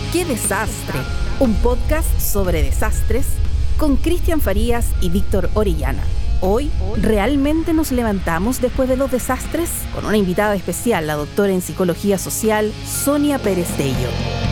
¡Qué desastre! Un podcast sobre desastres con Cristian Farías y Víctor Orellana. Hoy, ¿realmente nos levantamos después de los desastres? Con una invitada especial, la doctora en Psicología Social, Sonia Pérez Tello.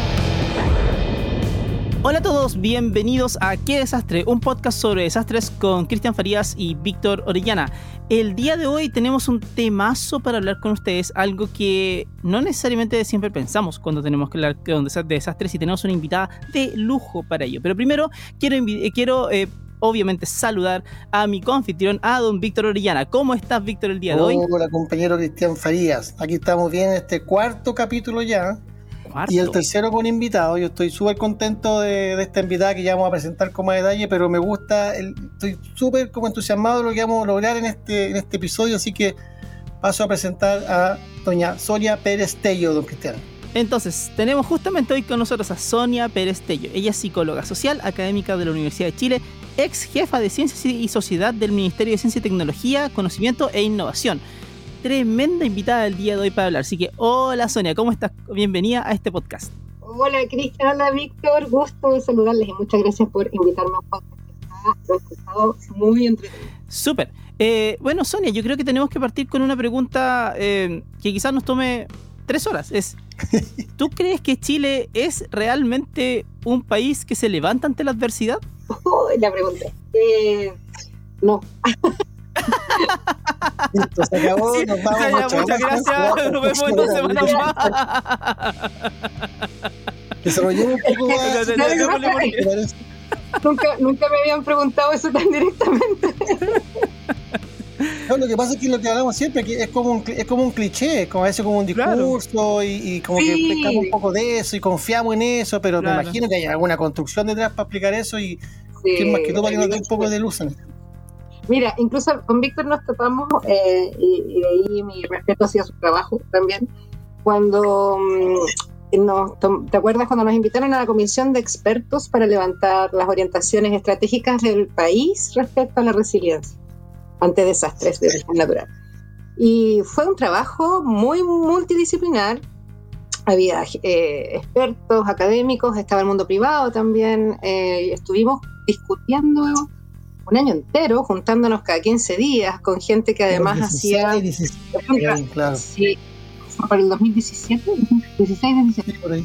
Hola a todos, bienvenidos a ¡Qué desastre! Un podcast sobre desastres con Cristian Farías y Víctor Orellana. El día de hoy tenemos un temazo para hablar con ustedes, algo que no necesariamente siempre pensamos cuando tenemos que hablar de desastres, y tenemos una invitada de lujo para ello. Pero primero quiero obviamente saludar a mi coanfitrión, a don Víctor Orellana. ¿Cómo estás, Víctor, el día de hoy? Hola, compañero Cristian Farías. Aquí estamos bien en este cuarto capítulo ya. Y el tercero con invitado. Yo estoy súper contento de esta invitada que ya vamos a presentar con más detalle, pero me gusta, estoy súper como entusiasmado de lo que vamos a lograr en este episodio, así que paso a presentar a doña Sonia Pérez Tello, don Cristian. Entonces, tenemos justamente hoy con nosotros a Sonia Pérez Tello. Ella es psicóloga social, académica de la Universidad de Chile, ex jefa de Ciencias y Sociedad del Ministerio de Ciencia y Tecnología, Conocimiento e Innovación. Tremenda invitada del día de hoy para hablar. Así que, hola Sonia, ¿cómo estás? Bienvenida a este podcast. Hola Cristian, hola Víctor, gusto de saludarles y muchas gracias por invitarme a un podcast. Lo he escuchado muy entretenido. Súper. Bueno, Sonia, yo creo que tenemos que partir con una pregunta que quizás nos tome 3 horas. ¿Tú crees que Chile es realmente un país que se levanta ante la adversidad? La pregunta. No. Listo, se acabó, sí, nos vamos. Muchas gracias, nos vemos en 2 semanas más. Desarrollemos un poco más. Nunca me habían preguntado eso tan directamente. No, lo que pasa es que lo que hablamos siempre que es como un cliché, como a veces como un discurso, claro. y como sí, que pescamos un poco de eso y confiamos en eso, pero claro, me imagino que hay alguna construcción detrás para explicar eso y sí, que más que todo para que nos dé un poco de luz en esto. Mira, incluso con Víctor nos topamos, y de ahí mi respeto hacia su trabajo también, cuando ¿te acuerdas cuando nos invitaron a la comisión de expertos para levantar las orientaciones estratégicas del país respecto a la resiliencia ante desastres de origen natural? Y fue un trabajo muy multidisciplinar, había expertos, académicos, estaba el mundo privado también, estuvimos discutiendo un año entero, juntándonos cada 15 días con gente que además hacía... 16, claro. Sí, fue para el 2017, 16-17. Por ahí.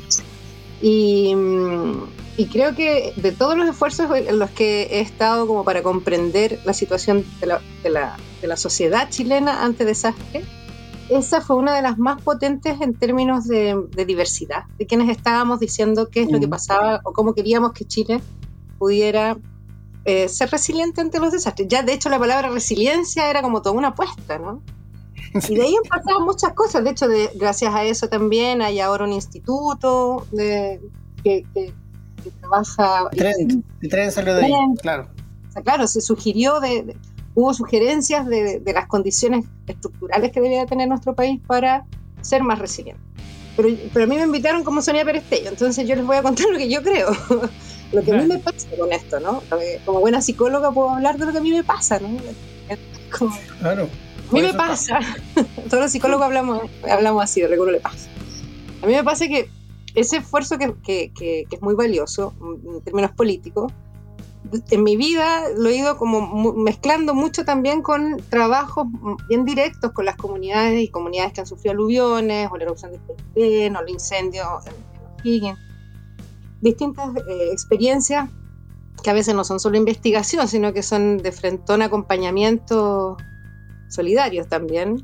Y creo que de todos los esfuerzos en los que he estado como para comprender la situación de la sociedad chilena ante desastre, esa fue una de las más potentes en términos de diversidad, de quienes estábamos diciendo qué es lo que pasaba o cómo queríamos que Chile pudiera ser resiliente ante los desastres. Ya de hecho la palabra resiliencia era como toda una apuesta, ¿no? Y de ahí han pasado muchas cosas. De hecho, gracias a eso también hay ahora un instituto que trabaja... El tren salió de ahí, claro. O sea, claro, se sugirió, hubo sugerencias de las condiciones estructurales que debía tener nuestro país para ser más resiliente. Pero a mí me invitaron como Sonia Pérez Tello, entonces yo les voy a contar lo que yo creo. Lo que a mí me pasa con esto, ¿no? Como buena psicóloga puedo hablar de lo que a mí me pasa, ¿no? Claro. A mí me pasa. Todos los psicólogos hablamos así, de lo que uno le pasa. A mí me pasa que ese esfuerzo que es muy valioso en términos políticos, en mi vida lo he ido como mezclando mucho también con trabajos bien directos con las comunidades que han sufrido aluviones, o la erupción de Pelipén, o el incendio en O'Higgins. Distintas experiencias que a veces no son solo investigación, sino que son de frentón acompañamiento solidarios también,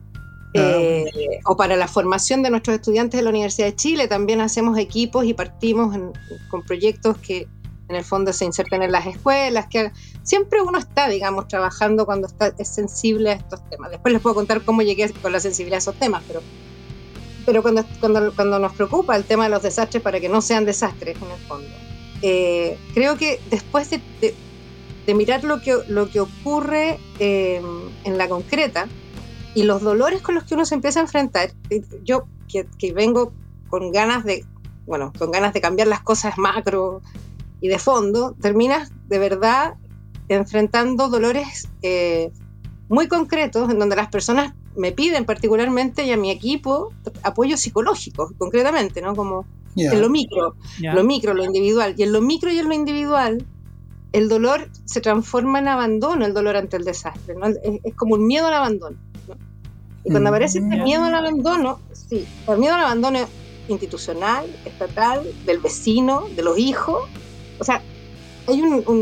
o para la formación de nuestros estudiantes de la Universidad de Chile. También hacemos equipos y partimos con proyectos que en el fondo se insertan en las escuelas, que siempre uno está, digamos, trabajando cuando es sensible a estos temas. Después les puedo contar cómo llegué con la sensibilidad a esos temas, pero cuando nos preocupa el tema de los desastres, para que no sean desastres en el fondo, creo que después de mirar lo que ocurre en la concreta y los dolores con los que uno se empieza a enfrentar, yo que vengo con ganas de cambiar las cosas macro y de fondo, terminas de verdad enfrentando dolores muy concretos en donde las personas me piden particularmente, y a mi equipo, apoyo psicológico, concretamente, ¿no? Como En lo micro, lo individual. Y en lo micro y en lo individual, el dolor se transforma en abandono, el dolor ante el desastre, ¿no? Es como un miedo al abandono, ¿no? Y cuando aparece este miedo al abandono, sí, el miedo al abandono institucional, estatal, del vecino, de los hijos, o sea, hay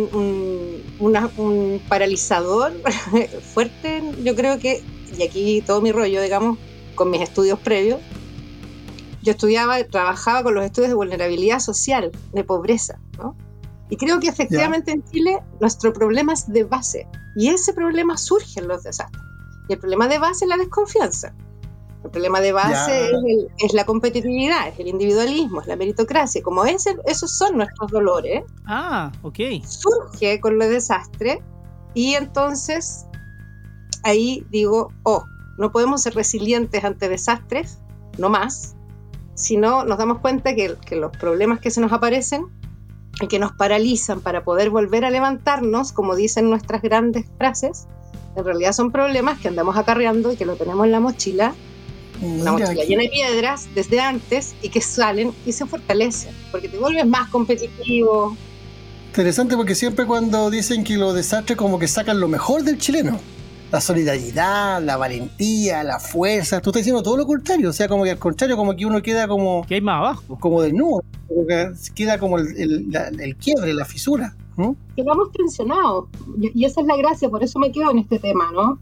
un paralizador fuerte, yo creo que, y aquí todo mi rollo, digamos, con mis estudios previos, yo trabajaba con los estudios de vulnerabilidad social, de pobreza, ¿no? Y creo que efectivamente en Chile nuestro problema es de base, y ese problema surge en los desastres. Y el problema de base es la desconfianza. El problema de base es la competitividad, es el individualismo, es la meritocracia. Como esos son nuestros dolores, surge con los desastres, y entonces ahí digo, no podemos ser resilientes ante desastres, no más, sino nos damos cuenta que los problemas que se nos aparecen y que nos paralizan para poder volver a levantarnos, como dicen nuestras grandes frases, en realidad son problemas que andamos acarreando y que lo tenemos en la mochila, una mochila llena de piedras desde antes, y que salen y se fortalecen, porque te vuelves más competitivo. Interesante, porque siempre cuando dicen que los desastres como que sacan lo mejor del chileno, la solidaridad, la valentía, la fuerza, tú estás diciendo todo lo contrario, o sea, como que al contrario, como que uno queda como... que hay más abajo. Como desnudo, como que queda como el quiebre, la fisura, ¿no? Quedamos tensionados, y esa es la gracia, por eso me quedo en este tema, ¿no?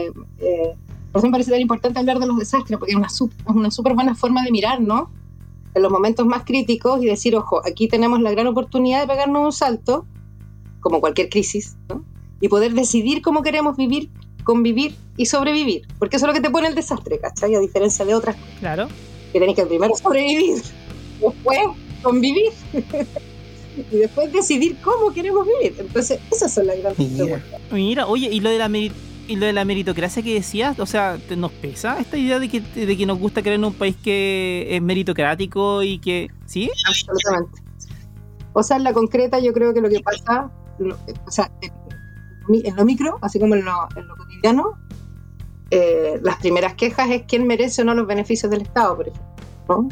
Por eso me parece tan importante hablar de los desastres, porque es una súper buena forma de mirar, ¿no? En los momentos más críticos y decir, ojo, aquí tenemos la gran oportunidad de pegarnos un salto, como cualquier crisis, ¿no? Y poder decidir cómo queremos vivir, convivir y sobrevivir, porque eso es lo que te pone el desastre, ¿cachai? A diferencia de otras, claro, que tenés que primero sobrevivir, después convivir y después decidir cómo queremos vivir. Entonces esas son las grandes preguntas. Mira, oye, y lo de la meritocracia que decías, o sea, ¿nos pesa esta idea de que nos gusta creer en un país que es meritocrático y que... ¿sí? Absolutamente. O sea, en la concreta yo creo que lo que pasa, o sea, en lo micro, así como en lo cotidiano, las primeras quejas es quién merece o no los beneficios del Estado, por ejemplo, ¿no?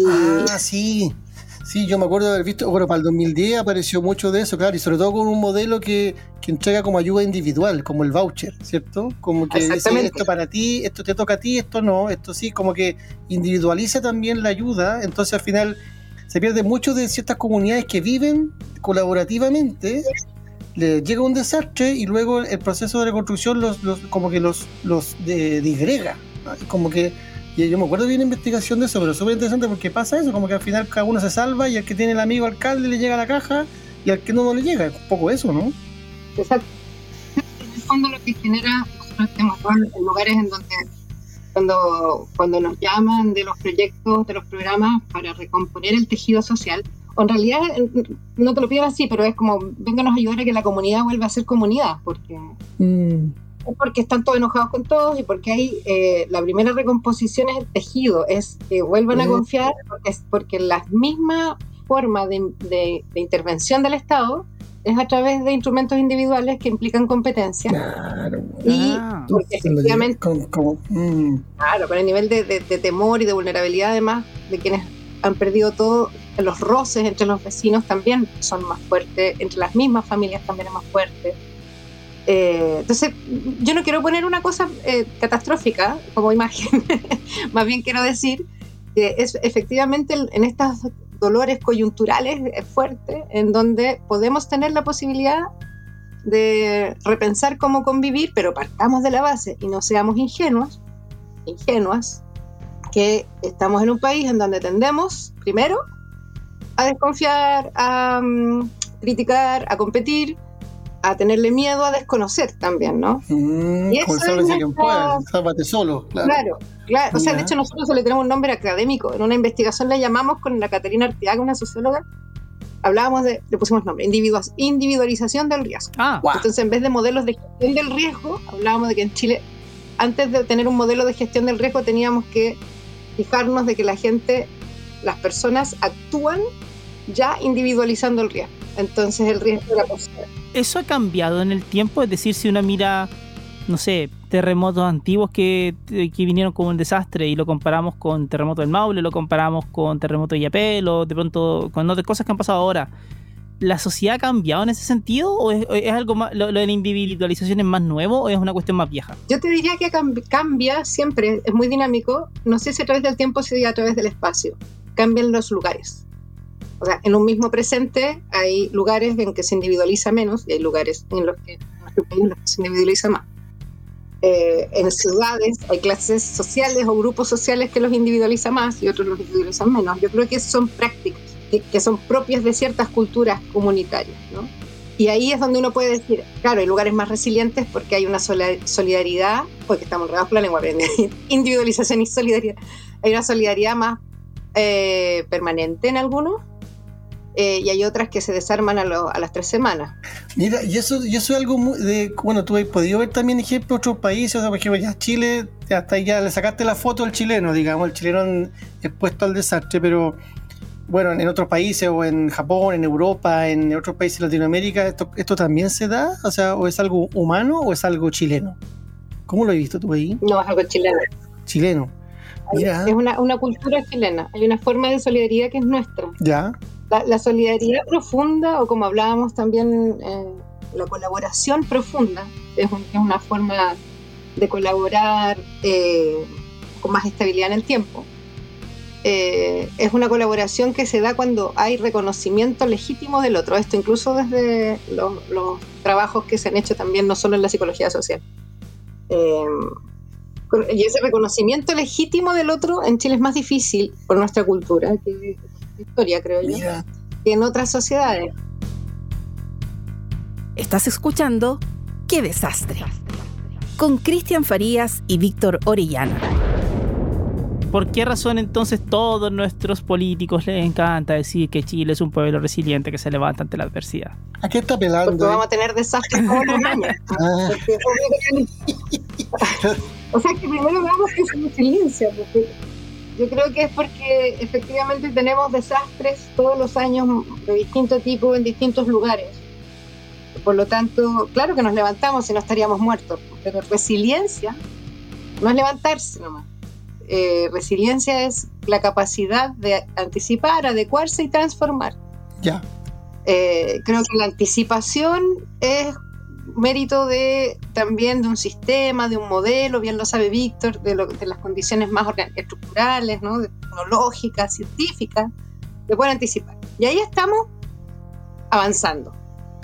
Sí, yo me acuerdo de haber visto, bueno, para el 2010 apareció mucho de eso, claro, y sobre todo con un modelo que entrega como ayuda individual, como el voucher, ¿cierto? Como que dice, esto para ti, esto te toca a ti, esto no, esto sí, como que individualiza también la ayuda, entonces al final se pierde mucho de ciertas comunidades que viven colaborativamente, les llega un desastre y luego el proceso de reconstrucción los disgrega, ¿no? Como que, y yo me acuerdo de una investigación de eso, pero súper interesante porque pasa eso, como que al final cada uno se salva y al que tiene el amigo alcalde le llega a la caja y al que no le llega, es un poco eso, ¿no? Exacto. En el fondo lo que genera, nosotros tenemos en lugares en donde cuando nos llaman de los proyectos, de los programas para recomponer el tejido social, o en realidad no te lo piden así, pero es como, vénganos a ayudar a que la comunidad vuelva a ser comunidad, porque... porque están todos enojados con todos y porque hay la primera recomposición es el tejido, es que vuelvan a confiar, porque la misma forma de intervención del Estado es a través de instrumentos individuales que implican competencia. Claro. Y porque efectivamente claro, con el nivel de temor y de vulnerabilidad además de quienes han perdido todo, los roces entre los vecinos también son más fuertes, entre las mismas familias también es más fuerte. Entonces yo no quiero poner una cosa catastrófica como imagen, más bien quiero decir que es efectivamente en estos dolores coyunturales fuertes en donde podemos tener la posibilidad de repensar cómo convivir, pero partamos de la base y no seamos ingenuas, que estamos en un país en donde tendemos primero a desconfiar, a criticar, a competir, a tenerle miedo, a desconocer también, ¿no? Como el solo dice quien pueda, sálvate solo. Claro. O sea, de hecho nosotros le tenemos un nombre académico. En una investigación le llamamos con la Caterina Arteaga, una socióloga, le pusimos nombre, individualización del riesgo. Wow. Entonces, en vez de modelos de gestión del riesgo, hablábamos de que en Chile, antes de tener un modelo de gestión del riesgo, teníamos que fijarnos de que las personas actúan ya individualizando el riesgo. Entonces el riesgo era posible. ¿Eso ha cambiado en el tiempo? Es decir, si uno mira, no sé, terremotos antiguos que vinieron como un desastre y lo comparamos con terremoto del Maule, lo comparamos con terremoto de Illapel o de pronto con otras cosas que han pasado ahora, ¿la sociedad ha cambiado en ese sentido o es algo más, lo de la individualización es más nuevo o es una cuestión más vieja? Yo te diría que cambia siempre, es muy dinámico, no sé si a través del tiempo o si a través del espacio, cambian los lugares. O sea, en un mismo presente hay lugares en que se individualiza menos y hay lugares en los que se individualiza más. En ciudades hay clases sociales o grupos sociales que los individualiza más y otros los individualizan menos. Yo creo que son prácticas que son propias de ciertas culturas comunitarias, ¿no? Y ahí es donde uno puede decir, claro, hay lugares más resilientes porque hay una solidaridad, porque estamos enredados con la lengua, individualización y solidaridad. Hay una solidaridad más permanente en algunos, y hay otras que se desarman a las 3 semanas. Mira, y eso es algo bueno, tú has podido ver también ejemplos de otros países, o sea, por ejemplo, ya Chile, hasta ahí ya le sacaste la foto al chileno, digamos, el chileno expuesto al desastre, pero bueno, en otros países, o en Japón, en Europa, en otros países de Latinoamérica, ¿esto también se da? O sea, ¿o es algo humano o es algo chileno? ¿Cómo lo has visto tú ahí? No, es algo chileno. Chileno. Mira. Es una cultura chilena, hay una forma de solidaridad que es nuestra. Ya. La solidaridad profunda, o como hablábamos también, la colaboración profunda, es una forma de colaborar con más estabilidad en el tiempo. Es una colaboración que se da cuando hay reconocimiento legítimo del otro. Esto incluso desde los trabajos que se han hecho también, no solo en la psicología social. Y ese reconocimiento legítimo del otro en Chile es más difícil por nuestra cultura, que historia, creo yo, que en otras sociedades. Estás escuchando ¡Qué desastre! Con Cristian Farías y Víctor Orellana. ¿Por qué razón entonces todos nuestros políticos les encanta decir que Chile es un pueblo resiliente que se levanta ante la adversidad? ¿A qué está pelando? Porque vamos a tener desastres todos los años. O sea, que primero veamos que es resiliencia, porque yo creo que es porque efectivamente tenemos desastres todos los años de distinto tipo en distintos lugares. Por lo tanto, claro que nos levantamos y no estaríamos muertos, pero resiliencia no es levantarse nomás. Resiliencia es la capacidad de anticipar, adecuarse y transformar. Ya. Creo que la anticipación es mérito también de un sistema, de un modelo, bien lo sabe Víctor, de las condiciones más estructurales, ¿no? Tecnológicas, científicas, que pueden anticipar. Y ahí estamos avanzando,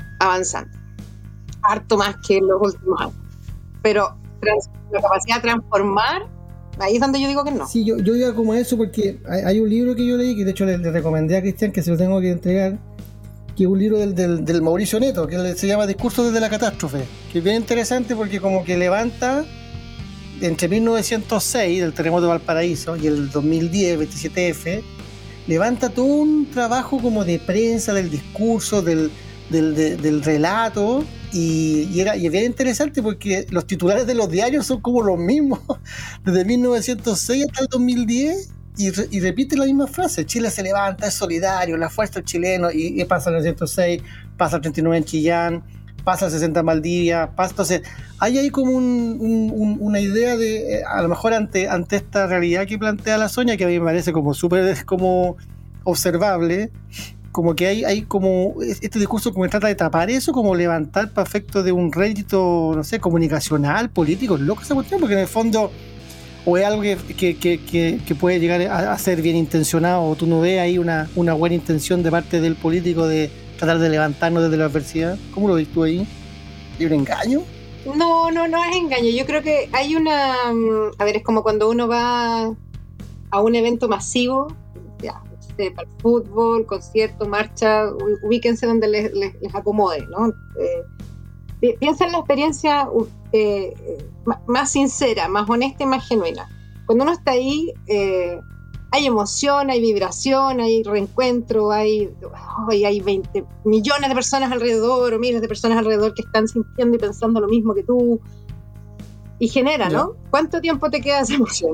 harto más que en los últimos años. Pero la capacidad de transformar, ahí es donde yo digo que no. Sí, yo iba como a eso porque hay un libro que yo leí, que de hecho le recomendé a Cristian, que se lo tengo que entregar, que es un libro del Mauricio Neto, que se llama Discursos desde la catástrofe, que es bien interesante porque como que levanta entre 1906, del terremoto de Valparaíso, y el 2010, 27F, levanta todo un trabajo como de prensa, del discurso, del relato, y es bien interesante porque los titulares de los diarios son como los mismos, desde 1906 hasta el 2010, y repite la misma frase: Chile se levanta, es solidario, la fuerza del chileno, y pasa el 1906, pasa el 39 en Chillán, pasa el 60 en Valdivia, entonces hay ahí como una idea de, a lo mejor ante esta realidad que plantea la Sonia, que a mí me parece como súper como observable, como que hay como este discurso como que trata de tapar eso, como levantar para efecto de un rédito, no sé, comunicacional, político, loco esa cuestión, porque en el fondo o es algo que puede llegar a ser bien intencionado, o tú no ves ahí una buena intención de parte del político de tratar de levantarnos desde la adversidad. ¿Cómo lo ves tú ahí? ¿Hay un engaño? No es engaño. Yo creo que hay es como cuando uno va a un evento masivo, ya, para el fútbol, concierto, marcha, ubíquense donde les acomode, ¿no? Piensa en la experiencia más sincera, más honesta y más genuina. Cuando uno está ahí, hay emoción, hay vibración, hay reencuentro, hay 20 millones de personas alrededor o miles de personas alrededor que están sintiendo y pensando lo mismo que tú, y genera, ¿no? ¿Cuánto tiempo te queda esa emoción?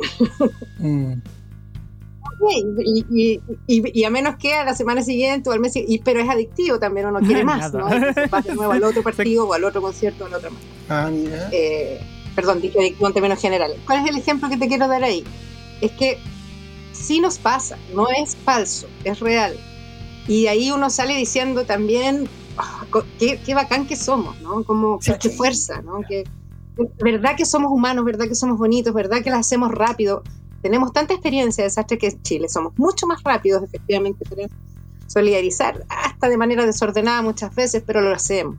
Y a menos que a la semana siguiente o al mes siguiente, pero es adictivo también, uno quiere más, ¿no? Entonces vas de nuevo al otro partido o al otro concierto o a la otra más. Mira. perdón, dije en términos generales. ¿Cuál es el ejemplo que te quiero dar ahí? Es que sí nos pasa, no es falso, es real. Y ahí uno sale diciendo también, qué bacán que somos, ¿no? Como qué fuerza, ¿no? Que verdad que somos humanos, verdad que somos bonitos, verdad que las hacemos rápido. Tenemos tanta experiencia de desastre que en Chile somos mucho más rápidos, efectivamente, para solidarizar, hasta de manera desordenada muchas veces, pero lo hacemos.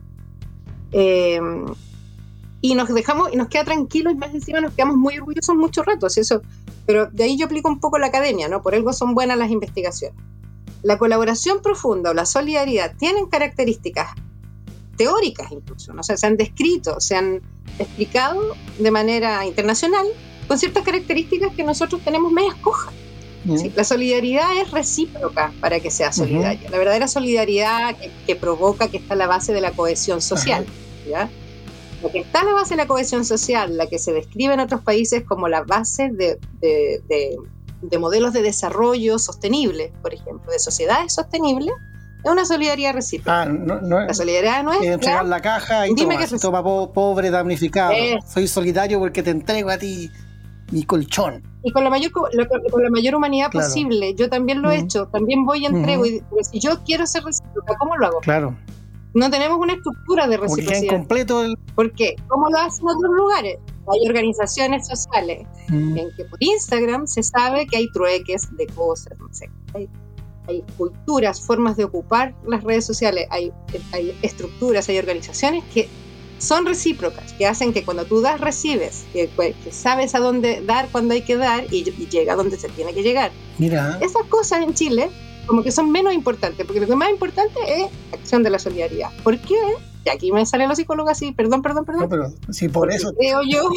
Y nos dejamos, y nos queda tranquilo, y más encima nos quedamos muy orgullosos mucho rato, ¿sí? Eso. Pero de ahí yo aplico un poco la academia, ¿no? Por algo son buenas las investigaciones. La colaboración profunda o la solidaridad tienen características teóricas incluso, ¿no? O sea, se han descrito, se han explicado de manera internacional con ciertas características que nosotros tenemos medias cojas. ¿Sí? La solidaridad es recíproca para que sea solidaria. La verdadera solidaridad que provoca, que está a la base de la cohesión social, ¿ya? La que está a la base de la cohesión social, la que se describe en otros países como la base de modelos de desarrollo sostenible, por ejemplo, de sociedades sostenibles, es una solidaridad recíproca. La solidaridad no es entregar la caja y toma pobre damnificado. Soy solidario porque te entrego a ti mi colchón. Y con la mayor humanidad posible. Yo también lo he hecho, también voy y entrego. Y si yo quiero ser recíproca, ¿cómo lo hago? Claro. No tenemos una estructura de reciprocidad. Porque incompleto ¿Por qué? ¿Cómo lo hacen en otros lugares? Hay organizaciones sociales en que por Instagram se sabe que hay trueques de cosas, no sé. Hay culturas, formas de ocupar las redes sociales, hay estructuras, hay organizaciones que son recíprocas, que hacen que cuando tú das, recibes, que sabes a dónde dar cuando hay que dar y llega a donde se tiene que llegar. Mira. Esas cosas en Chile como que son menos importantes, porque lo que más importante es la acción de la solidaridad. ¿Por qué? Y aquí me salen los psicólogos así, perdón. No, pero sí, por eso. Creo yo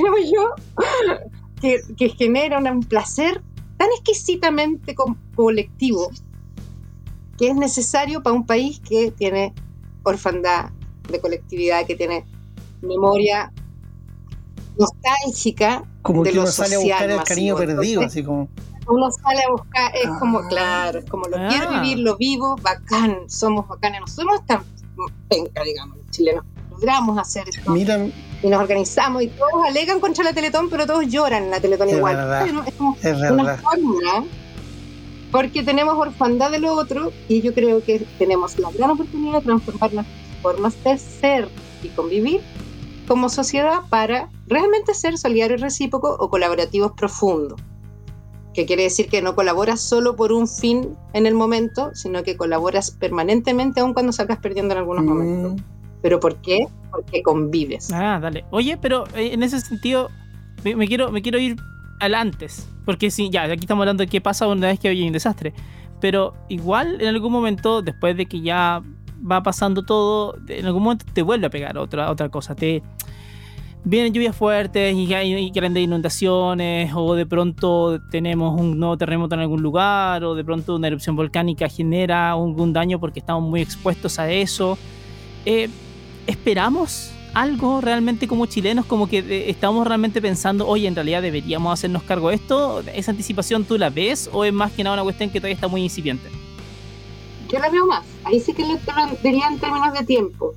que genera un placer tan exquisitamente colectivo que es necesario para un país que tiene orfandad de colectividad, que tiene memoria nostálgica como de que lo uno social. Sale a buscar el cariño perdido, entonces, así como. Uno sale a buscar, es como, claro, es como lo quiero vivir, lo vivo, bacán, somos bacanes, no somos tan penca, digamos, los chilenos. Logramos hacer esto. Mira, y nos organizamos y todos alegan contra la Teletón, pero todos lloran en la Teletón igual. Verdad, es como es una fórmula, porque tenemos orfandad de lo otro y yo creo que tenemos la gran oportunidad de transformar nuestras formas de ser y convivir como sociedad para realmente ser solidarios, recíprocos o colaborativos profundos. Que quiere decir que no colaboras solo por un fin en el momento, sino que colaboras permanentemente aun cuando salgas perdiendo en algunos momentos. ¿Pero por qué? Porque convives. Dale. Oye, pero en ese sentido me quiero ir al antes, porque sí, ya, aquí estamos hablando de qué pasa una vez que hay un desastre, pero igual en algún momento, después de que ya va pasando todo, en algún momento te vuelve a pegar otra cosa, vienen lluvias fuertes y grandes inundaciones, o de pronto tenemos un nuevo terremoto en algún lugar, o de pronto una erupción volcánica genera algún daño porque estamos muy expuestos a eso. ¿Esperamos algo realmente como chilenos? Como que estamos realmente pensando, oye, en realidad deberíamos hacernos cargo de esto. ¿Esa anticipación tú la ves o es más que nada una cuestión que todavía está muy incipiente? Yo la veo más. Ahí sí que lo vería en términos de tiempo.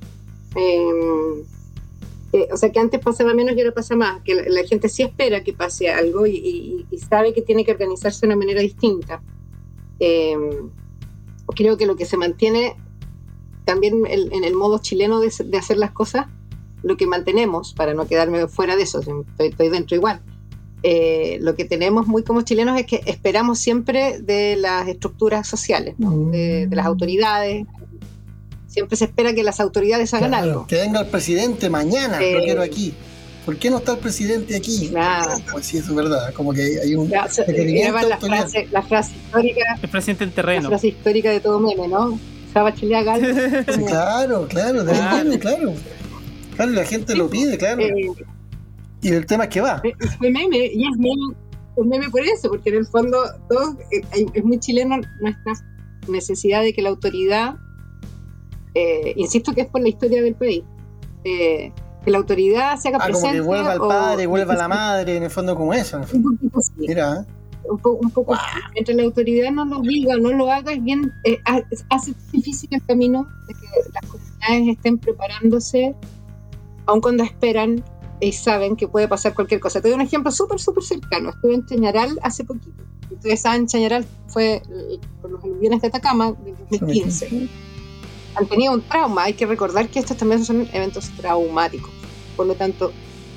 O sea, que antes pasaba menos y ahora pasa más, que la gente sí espera que pase algo y sabe que tiene que organizarse de una manera distinta. Creo que lo que se mantiene también en el modo chileno de hacer las cosas, lo que mantenemos, para no quedarme fuera de eso, estoy dentro igual, lo que tenemos muy como chilenos es que esperamos siempre de las estructuras sociales, ¿no? de las autoridades. Siempre se espera que las autoridades hagan algo. Que venga el presidente mañana, lo quiero aquí. ¿Por qué no está el presidente aquí? Pues sí, eso es verdad. Como que hay un requerimiento. La frase histórica. El presidente en terreno. La frase histórica de todo meme, ¿no? Bachelet haga algo. Sí, claro. Claro, la gente lo pide, claro. Y el tema es que va. Fue meme, y es meme por eso, porque en el fondo todos, es muy chileno nuestra necesidad de que la autoridad, insisto que es por la historia del país, que la autoridad se haga presente. Como que vuelva el padre, vuelva la madre, en el fondo como eso. Un poquito así. Mira, un poco mientras la autoridad no lo diga, no lo haga, es bien, hace difícil el camino de que las comunidades estén preparándose, aun cuando esperan y saben que puede pasar cualquier cosa. Te doy un ejemplo súper cercano. Estuve en Chañaral hace poquito. Ustedes saben, Chañaral fue por los aluviones de Atacama del 2015. Han tenido un trauma. Hay que recordar que estos también son eventos traumáticos. Por lo tanto,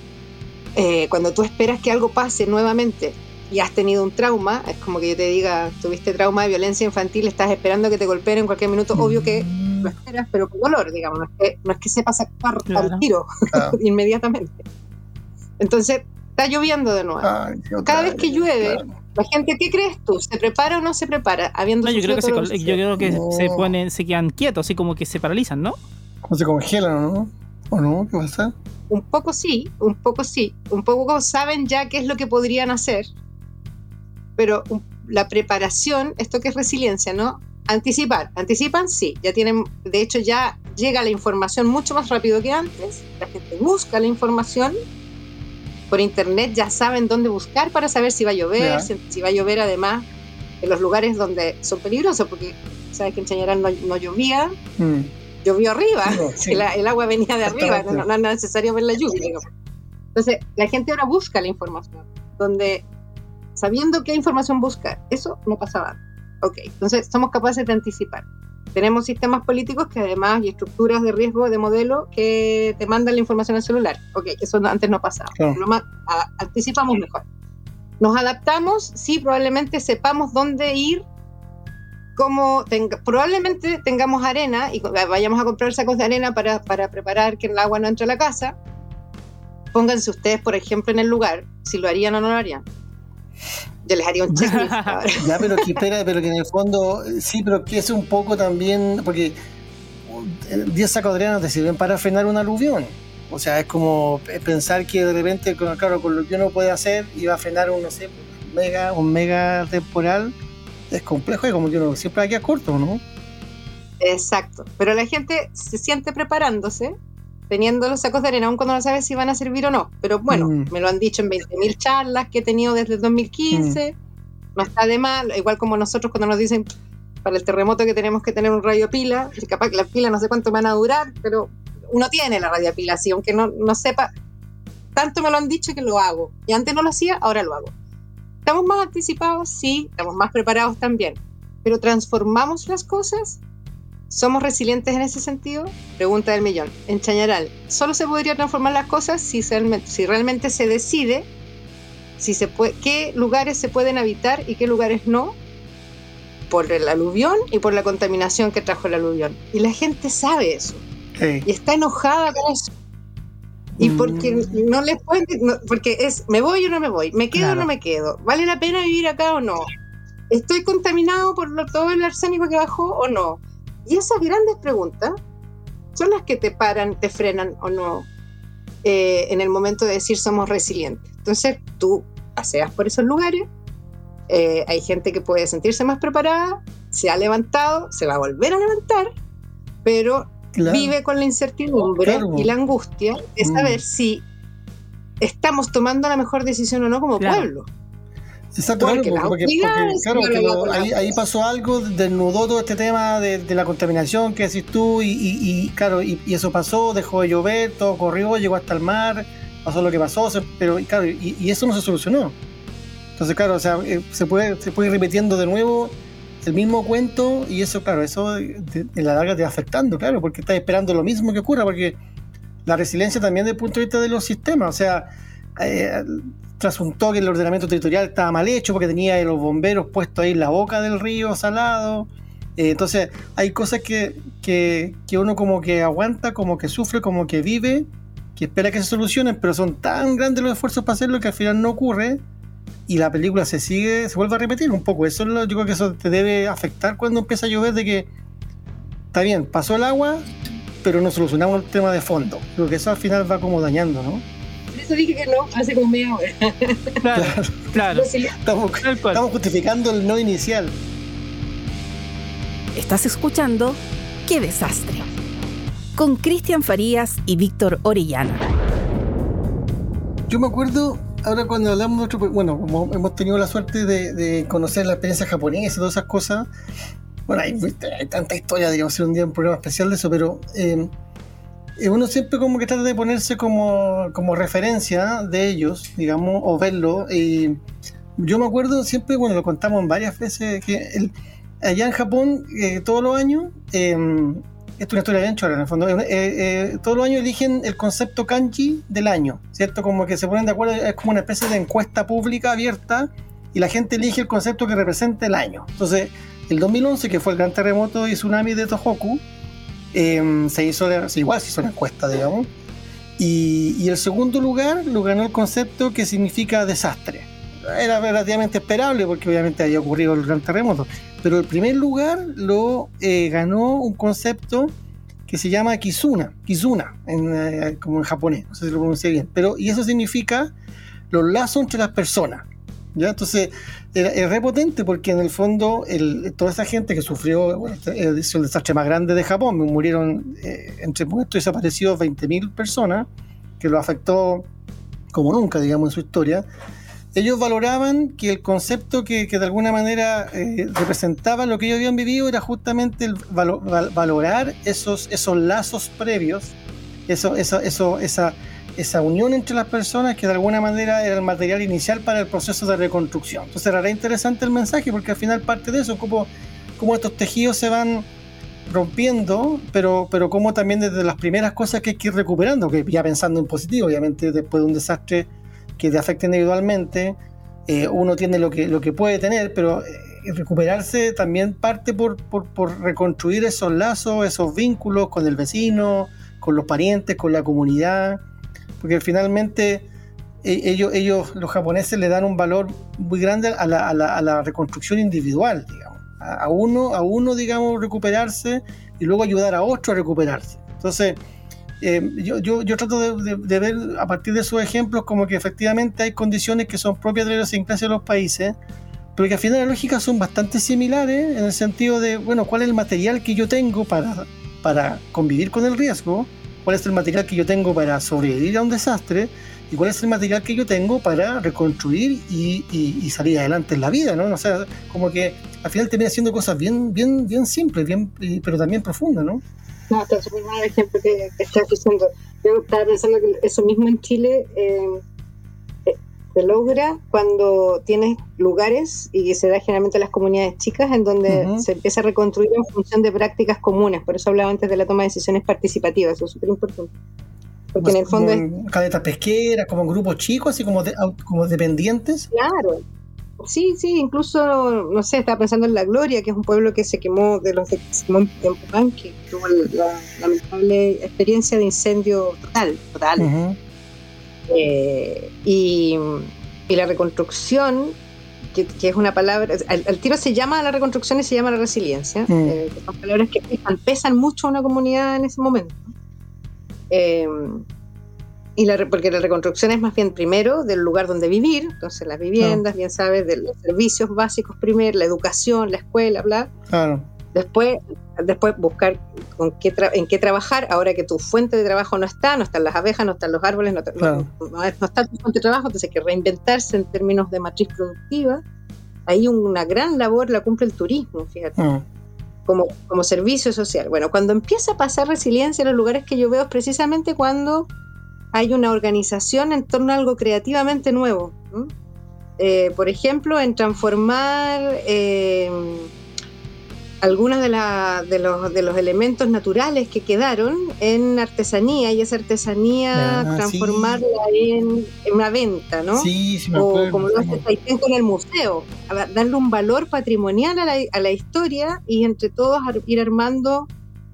cuando tú esperas que algo pase nuevamente y has tenido un trauma, es como que yo te diga, tuviste trauma de violencia infantil, estás esperando que te golpeen en cualquier minuto, obvio que lo esperas, pero con dolor, digamos, no es que sepas actuar al tiro inmediatamente. Entonces, está lloviendo de nuevo. Cada vez que llueve, la gente, ¿qué crees tú? ¿Se prepara o no se prepara? Yo creo que se quedan quietos, así como que se paralizan, ¿no? ¿Cómo se congelan, no? ¿O no? ¿Qué pasa? Un poco sí. Un poco saben ya qué es lo que podrían hacer, pero la preparación, esto que es resiliencia, ¿no? Anticipan, sí. Ya tienen, de hecho, ya llega la información mucho más rápido que antes. La gente busca la información por internet, ya saben dónde buscar para saber si va a llover, si va a llover además en los lugares donde son peligrosos, porque sabes que en Chañaral no llovía, llovió arriba, el agua venía de arriba, no es necesario ver la lluvia, digamos. Entonces, la gente ahora busca la información, donde sabiendo qué información buscar, eso no pasaba. Ok, entonces somos capaces de anticipar. Tenemos sistemas políticos que además, y estructuras de riesgo de modelo que te mandan la información al celular. Ok, eso antes no pasaba. Anticipamos mejor. Nos adaptamos, sí, probablemente sepamos dónde ir, probablemente tengamos arena y vayamos a comprar sacos de arena para preparar que el agua no entre a la casa. Pónganse ustedes, por ejemplo, en el lugar, si lo harían o no lo harían. Yo les haría un checklist. Ya, pero que en el fondo, sí, pero que es un poco también, porque 10 sacos de arena te sirven para frenar un aluvión. O sea, es como pensar que de repente, claro, con lo que uno puede hacer, iba a frenar un mega temporal, es complejo y como que uno siempre aquí a corto, ¿no? Exacto, pero la gente se siente preparándose, teniendo los sacos de arena, aun cuando no sabe si van a servir o no. Pero bueno, me lo han dicho en 20.000 charlas que he tenido desde el 2015. No está de mal, igual como nosotros cuando nos dicen para el terremoto que tenemos que tener un radiopila, y capaz que las pilas no sé cuánto van a durar, pero uno tiene la radiopila así, aunque no sepa. Tanto me lo han dicho que lo hago. Y antes no lo hacía, ahora lo hago. ¿Estamos más anticipados? Sí. ¿Estamos más preparados? También. ¿Pero transformamos las cosas? ¿Somos resilientes en ese sentido? Pregunta del millón. En Chañaral, ¿solo se podría transformar las cosas si realmente se decide qué lugares se pueden habitar y qué lugares no? Por el aluvión y por la contaminación que trajo el aluvión. Y la gente sabe eso. Sí. Y está enojada con eso. Y porque no les pueden... porque es, ¿me voy o no me voy? ¿Me quedo o no me quedo? ¿Vale la pena vivir acá o no? ¿Estoy contaminado por todo el arsénico que bajó o no? Y esas grandes preguntas son las que te paran, te frenan o no en el momento de decir somos resilientes. Entonces tú paseas por esos lugares, hay gente que puede sentirse más preparada, se ha levantado, se va a volver a levantar, pero vive con la incertidumbre y la angustia de saber si estamos tomando la mejor decisión o no como pueblo. Exacto, porque ahí pasó algo, desnudó todo este tema de la contaminación que decís tú y eso pasó, dejó de llover, todo corrió, llegó hasta el mar, pasó lo que pasó, pero claro, y eso no se solucionó. Entonces, claro, o sea, se puede ir repitiendo de nuevo el mismo cuento y eso, claro, eso en la larga te va afectando, claro, porque estás esperando lo mismo que ocurra, porque la resiliencia también desde el punto de vista de los sistemas, o sea, trasuntó que el ordenamiento territorial estaba mal hecho porque tenía los bomberos puestos ahí en la boca del río salado. Entonces hay cosas que uno como que aguanta, como que sufre, como que vive, que espera que se solucionen, pero son tan grandes los esfuerzos para hacerlo que al final no ocurre y la película se vuelve a repetir un poco. Yo creo que eso te debe afectar cuando empieza a llover, de que está bien, pasó el agua, pero no solucionamos el tema de fondo. Creo que eso al final va como dañando, ¿no? Eso dije que no, hace como media hora. Claro. Estamos justificando el no inicial. Estás escuchando ¡Qué desastre! Con Cristian Farías y Víctor Orellana. Yo me acuerdo, ahora cuando hablamos de como hemos tenido la suerte de conocer la experiencia japonesa y todas esas cosas. Bueno, hay tanta historia, digamos, hacer un día un programa especial de eso, pero uno siempre como que trata de ponerse como referencia de ellos, digamos, o verlo. Y yo me acuerdo siempre, bueno, lo contamos varias veces, que allá en Japón, todos los años, esto es una historia bien chora en el fondo, todos los años eligen el concepto kanji del año, ¿cierto? Como que se ponen de acuerdo, es como una especie de encuesta pública abierta y la gente elige el concepto que representa el año. Entonces, el 2011, que fue el gran terremoto y tsunami de Tohoku, se hizo la encuesta, digamos, y el segundo lugar lo ganó el concepto que significa desastre. Era relativamente esperable porque obviamente había ocurrido el gran terremoto, pero el primer lugar lo ganó un concepto que se llama Kizuna, como en japonés, no sé si lo pronuncié bien, y eso significa los lazos entre las personas, ¿ya? Entonces es re potente porque en el fondo toda esa gente que sufrió el desastre más grande de Japón, murieron entre muertos y desaparecidos 20.000 personas, que lo afectó como nunca, digamos, en su historia. Ellos valoraban que el concepto que de alguna manera representaba lo que ellos habían vivido era justamente el valorar esos lazos previos, esa unión entre las personas que de alguna manera era el material inicial para el proceso de reconstrucción. Entonces era interesante el mensaje porque al final parte de eso, como estos tejidos se van rompiendo, pero como también desde las primeras cosas que hay que ir recuperando, que ya pensando en positivo, obviamente después de un desastre que te afecta individualmente, uno tiene lo que puede tener, pero recuperarse también parte por reconstruir esos lazos, esos vínculos con el vecino, con los parientes, con la comunidad, porque finalmente ellos, los japoneses, le dan un valor muy grande a la reconstrucción individual, digamos, a uno, digamos, recuperarse y luego ayudar a otro a recuperarse. Entonces, yo trato de ver a partir de esos ejemplos como que efectivamente hay condiciones que son propias de la idiosincrasia de los países, pero que al final las lógicas son bastante similares en el sentido de, bueno, ¿cuál es el material que yo tengo para convivir con el riesgo? ¿Cuál es el material que yo tengo para sobrevivir a un desastre? ¿Y cuál es el material que yo tengo para reconstruir y salir adelante en la vida, ¿no? O sea, como que al final termina haciendo cosas bien simples, pero también profundas, ¿no? No, está súper mal el ejemplo que estás diciendo. Yo estaba pensando que eso mismo en Chile se logra cuando tienes lugares, y se da generalmente en las comunidades chicas, en donde se empieza a reconstruir en función de prácticas comunes. Por eso hablaba antes de la toma de decisiones participativas, eso es súper importante. Porque en el fondo es caletas pesqueras, como en grupos chicos, así como dependientes. Claro. Sí, incluso, no sé, estaba pensando en La Gloria, que es un pueblo que se quemó en Pucán, que tuvo la lamentable experiencia de incendio total. Y la reconstrucción, que es una palabra, al tiro se llama la reconstrucción y se llama la resiliencia, que son palabras que pesan mucho a una comunidad en ese momento. Porque la reconstrucción es más bien primero del lugar donde vivir, entonces las viviendas, bien sabes, de los servicios básicos primero, la educación, la escuela, bla. Claro. Después buscar en qué trabajar, ahora que tu fuente de trabajo no están las abejas, no están los árboles, no está tu fuente de trabajo, entonces hay que reinventarse en términos de matriz productiva. Ahí una gran labor la cumple el turismo, fíjate. Como servicio social. Bueno, cuando empieza a pasar resiliencia en los lugares que yo veo es precisamente cuando hay una organización en torno a algo creativamente nuevo. Por ejemplo, en transformar algunos de los elementos naturales que quedaron en artesanía, y esa artesanía transformarla en una venta, ¿no? Sí, me acuerdo. O como lo hace Taitén con el museo, darle un valor patrimonial a la historia, y entre todos ir armando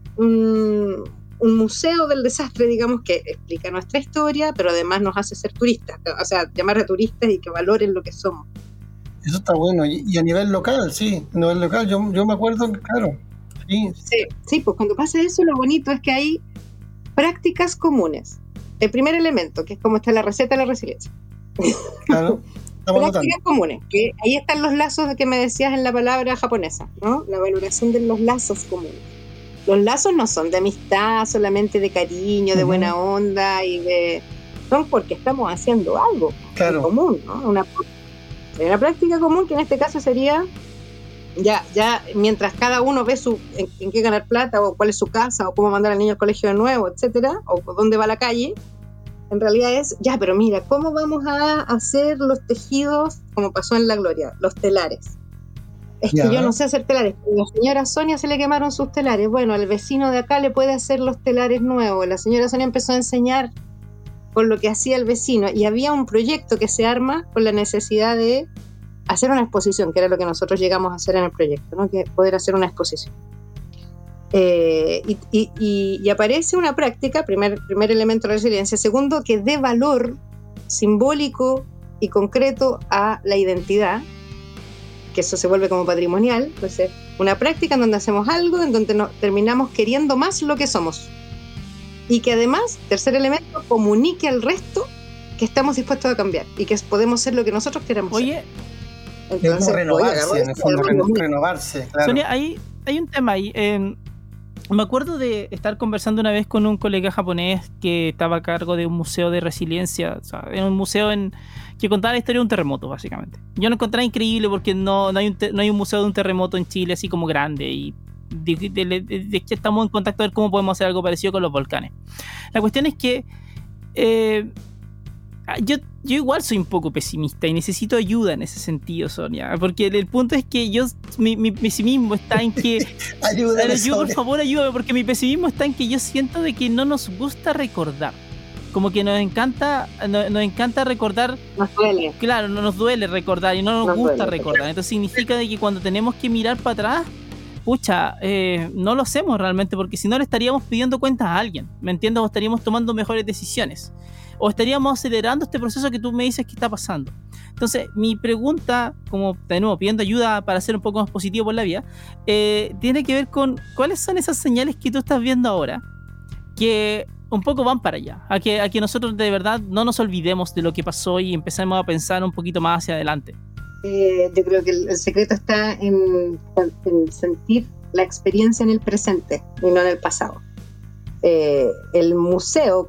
un museo del desastre, digamos, que explica nuestra historia, pero además nos hace ser turistas, o sea, llamar a turistas y que valoren lo que somos. Eso está bueno, y a nivel local, yo me acuerdo, claro. Sí, pues cuando pasa eso, lo bonito es que hay prácticas comunes. El primer elemento, que es como está la receta de la resiliencia. Claro. Prácticas comunes, que ahí están los lazos que me decías en la palabra japonesa, ¿no? La valoración de los lazos comunes. Los lazos no son de amistad, solamente de cariño, de buena onda, son porque estamos haciendo algo en común, ¿no? Una práctica común, que en este caso sería ya mientras cada uno ve en qué ganar plata, o cuál es su casa, o cómo mandar al niño al colegio de nuevo, etcétera, o dónde va a la calle, en realidad es, ya, pero mira, ¿cómo vamos a hacer los tejidos, como pasó en La Gloria, los telares? Es que yo no sé hacer telares. A la señora Sonia se le quemaron sus telares. Bueno, al vecino de acá le puede hacer los telares nuevos. La señora Sonia empezó a enseñar con lo que hacía el vecino, y había un proyecto que se arma con la necesidad de hacer una exposición, que era lo que nosotros llegamos a hacer en el proyecto, ¿no? Que poder hacer una exposición. Y aparece una práctica, primer elemento de resiliencia. Segundo, que dé valor simbólico y concreto a la identidad, que eso se vuelve como patrimonial. Entonces, una práctica en donde hacemos algo, en donde terminamos queriendo más lo que somos, y que además, tercer elemento, comunique al resto que estamos dispuestos a cambiar y que podemos ser lo que nosotros queramos ser. Entonces, renovarse, en el fondo, renovarse, claro. Sonia, hay un tema ahí. Me acuerdo de estar conversando una vez con un colega japonés que estaba a cargo de un museo de resiliencia, o sea, en un museo que contaba la historia de un terremoto, básicamente. Yo lo encontraba increíble porque no hay un museo de un terremoto en Chile así como grande, y de que estamos en contacto a ver cómo podemos hacer algo parecido con los volcanes. La cuestión es que yo igual soy un poco pesimista y necesito ayuda en ese sentido, Sonia, porque el punto es que mi pesimismo está en que ayúdame, por favor, ayúdame, porque mi pesimismo está en que yo siento de que no nos gusta recordar, como que nos encanta recordar. Nos duele. Claro, no nos duele recordar y no nos gusta recordar. Entonces significa de que cuando tenemos que mirar para atrás, no lo hacemos realmente, porque si no le estaríamos pidiendo cuentas a alguien, ¿me entiendes? O estaríamos tomando mejores decisiones, o estaríamos acelerando este proceso que tú me dices que está pasando. Entonces, mi pregunta, como de nuevo pidiendo ayuda para ser un poco más positivo por la vida, tiene que ver con cuáles son esas señales que tú estás viendo ahora que un poco van para allá, a que nosotros de verdad no nos olvidemos de lo que pasó y empecemos a pensar un poquito más hacia adelante. Yo creo que el secreto está en sentir la experiencia en el presente y no en el pasado. El museo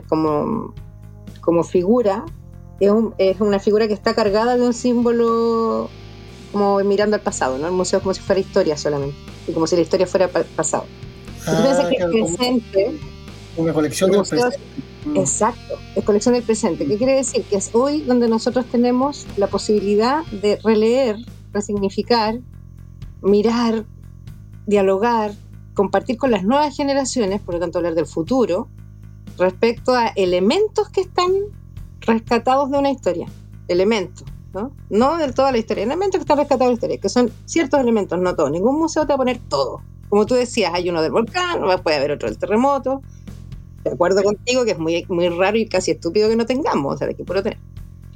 como figura es una figura que está cargada de un símbolo, como mirando al pasado, ¿no? El museo es como si fuera historia solamente, y como si la historia fuera pasado. Entonces que el presente, una colección del presente. Exacto, es colección del presente. ¿Qué quiere decir? Que es hoy donde nosotros tenemos la posibilidad de releer, resignificar, mirar, dialogar, compartir con las nuevas generaciones, por lo tanto hablar del futuro, respecto a elementos que están rescatados de una historia. Elementos, ¿no? No del todo la historia, elementos que están rescatados de la historia, que son ciertos elementos, no todos. Ningún museo te va a poner todo. Como tú decías, hay uno del volcán, puede haber otro del terremoto. De acuerdo contigo que es muy, muy raro y casi estúpido que no tengamos, o sea, de que puedo tener.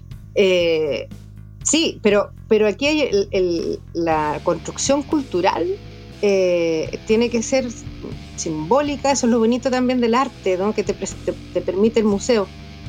Sí, pero aquí hay la construcción cultural tiene que ser simbólica. Eso es lo bonito también del arte, ¿no? Que te permite el museo.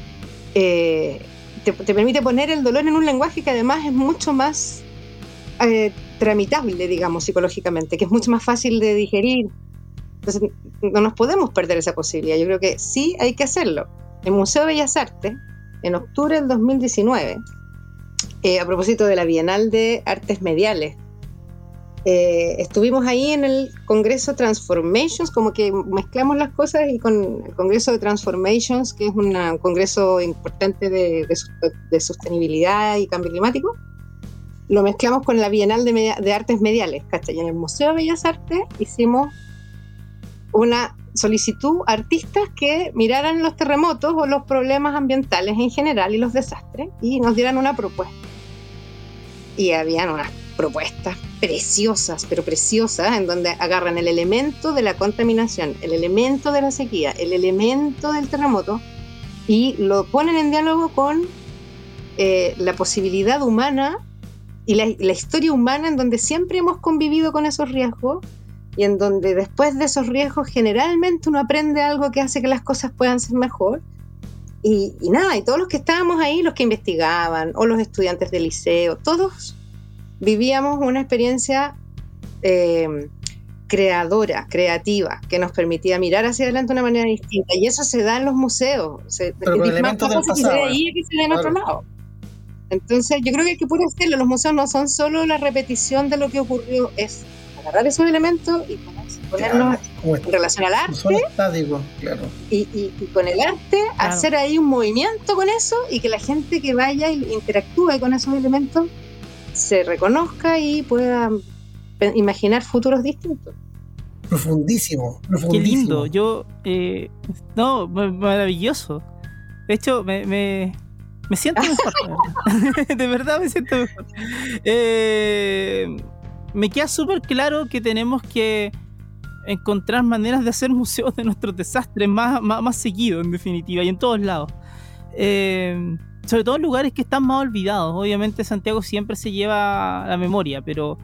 Te permite poner el dolor en un lenguaje que además es mucho más tramitable, digamos, psicológicamente, que es mucho más fácil de digerir. Entonces no nos podemos perder esa posibilidad. Yo creo que sí hay que hacerlo. El Museo de Bellas Artes, en octubre del 2019, a propósito de la Bienal de Artes Mediales, estuvimos ahí en el Congreso Transformations, como que mezclamos las cosas, y con el Congreso de Transformations, que es un congreso importante de sostenibilidad y cambio climático, lo mezclamos con la Bienal de Artes Mediales, ¿cachai? Y en el Museo de Bellas Artes hicimos una solicitud a artistas que miraran los terremotos o los problemas ambientales en general y los desastres, y nos dieran una propuesta. Y habían unas propuestas preciosas, pero preciosas, en donde agarran el elemento de la contaminación, el elemento de la sequía, el elemento del terremoto, y lo ponen en diálogo con la posibilidad humana y la historia humana, en donde siempre hemos convivido con esos riesgos, y en donde después de esos riesgos generalmente uno aprende algo que hace que las cosas puedan ser mejor. Y nada, y todos los que estábamos ahí, los que investigaban o los estudiantes del liceo, todos vivíamos una experiencia creadora, creativa, que nos permitía mirar hacia adelante de una manera distinta, y eso se da en los museos. Pero con elementos del pasado. Que se da ahí, que se da en otro lado. Entonces yo creo que hay que poder hacerlo. Los museos no son solo la repetición de lo que ocurrió, es agarrar esos elementos y ponerlos en relación al arte, estático, claro. y con el arte hacer ahí un movimiento con eso, y que la gente que vaya y interactúe con esos elementos se reconozca y pueda imaginar futuros distintos. Profundísimo. Qué lindo. Yo maravilloso. De hecho me siento mejor. De verdad me siento mejor. Me queda súper claro que tenemos que encontrar maneras de hacer museos de nuestros desastres más seguido, en definitiva, y en todos lados. Sobre todo en lugares que están más olvidados. Obviamente Santiago siempre se lleva la memoria, pero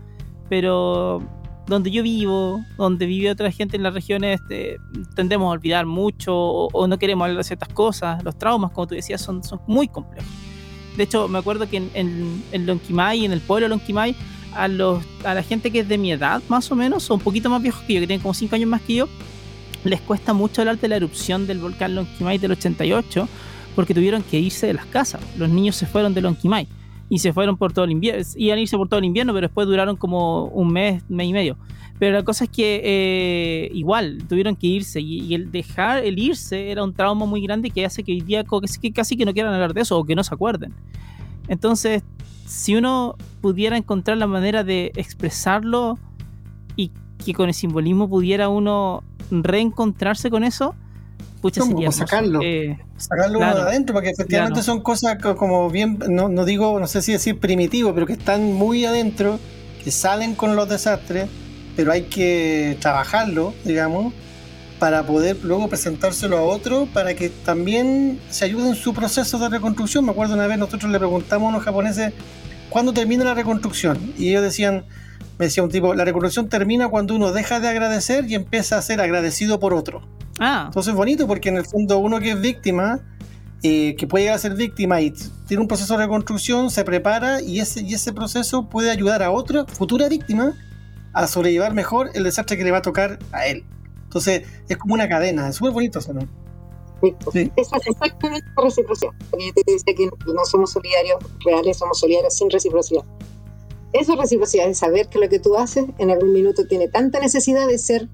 donde yo vivo, donde vive otra gente en las regiones, tendemos a olvidar mucho o no queremos hablar de ciertas cosas. Los traumas, como tú decías, son muy complejos. De hecho, me acuerdo que en Lonquimay, en el pueblo de Lonquimay, a la gente que es de mi edad, más o menos, o un poquito más viejos que yo, que tienen como 5 años más que yo, les cuesta mucho hablar de la erupción del volcán Lonquimay del 88, porque tuvieron que irse de las casas. Los niños se fueron de Lonquimay y se fueron por todo el invierno. Iban a irse por todo el invierno, pero después duraron como un mes y medio. Pero la cosa es que igual tuvieron que irse, y el irse era un trauma muy grande que hace que hoy día casi que no quieran hablar de eso o que no se acuerden. Entonces, si uno pudiera encontrar la manera de expresarlo y que con el simbolismo pudiera uno reencontrarse con eso, pucha, sería sacarlo uno de adentro, porque efectivamente son cosas como bien, no sé si decir primitivo, pero que están muy adentro, que salen con los desastres, pero hay que trabajarlo, digamos, para poder luego presentárselo a otro, para que también se ayude en su proceso de reconstrucción. Me acuerdo una vez nosotros le preguntamos a unos japoneses ¿cuándo termina la reconstrucción? Y ellos me decía un tipo, la reconstrucción termina cuando uno deja de agradecer y empieza a ser agradecido por otro. Entonces es bonito, porque en el fondo uno que es víctima, que puede llegar a ser víctima y tiene un proceso de reconstrucción, se prepara, y ese proceso puede ayudar a otra futura víctima a sobrellevar mejor el desastre que le va a tocar a él. Entonces es como una cadena, es súper bonito eso, ¿no? Sí. Esa es exactamente la reciprocidad. Yo te decía que no somos solidarios reales, somos solidarios sin reciprocidad. Esa reciprocidad es saber que lo que tú haces en algún minuto tiene tanta necesidad de ser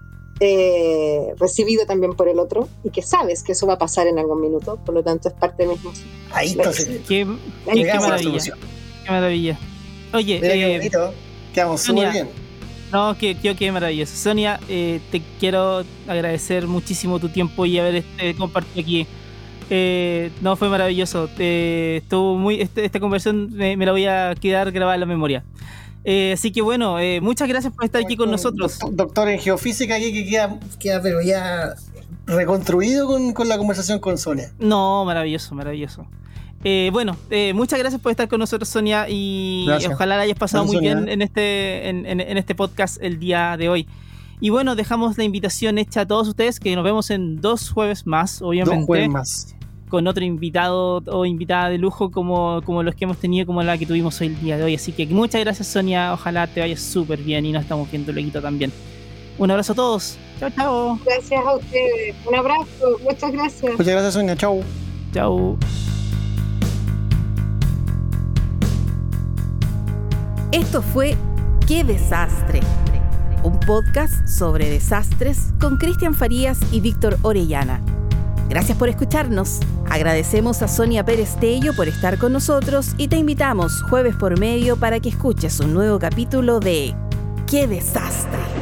recibido también por el otro, y que sabes que eso va a pasar en algún minuto, por lo tanto es parte del mismo. Ahí entonces. Qué maravilla. Qué maravilla. Oye, qué bonito. Quedamos súper bien. No, qué maravilloso. Sonia, te quiero agradecer muchísimo tu tiempo y haber compartido aquí. No, fue maravilloso. Estuvo muy. Esta conversación me la voy a quedar grabada en la memoria. Así que bueno, muchas gracias por estar aquí con nosotros. Doctor en geofísica aquí que queda pero ya reconstruido con la conversación con Sonia. No, maravilloso. Bueno, muchas gracias por estar con nosotros, Sonia, y ojalá la hayas pasado muy bien en este podcast el día de hoy. Y bueno, dejamos la invitación hecha a todos ustedes, que nos vemos en 2 jueves más, obviamente. 2 jueves más. Con otro invitado o invitada de lujo como los que hemos tenido, como la que tuvimos hoy el día de hoy. Así que muchas gracias, Sonia, ojalá te vaya súper bien y nos estamos viendo luego también. Un abrazo a todos. Chao. Gracias a ustedes. Un abrazo. Muchas gracias. Muchas gracias, Sonia. Chao. Esto fue ¡Qué desastre! Un podcast sobre desastres con Cristian Farías y Víctor Orellana. Gracias por escucharnos. Agradecemos a Sonia Pérez Tello por estar con nosotros y te invitamos jueves por medio para que escuches un nuevo capítulo de ¡Qué desastre!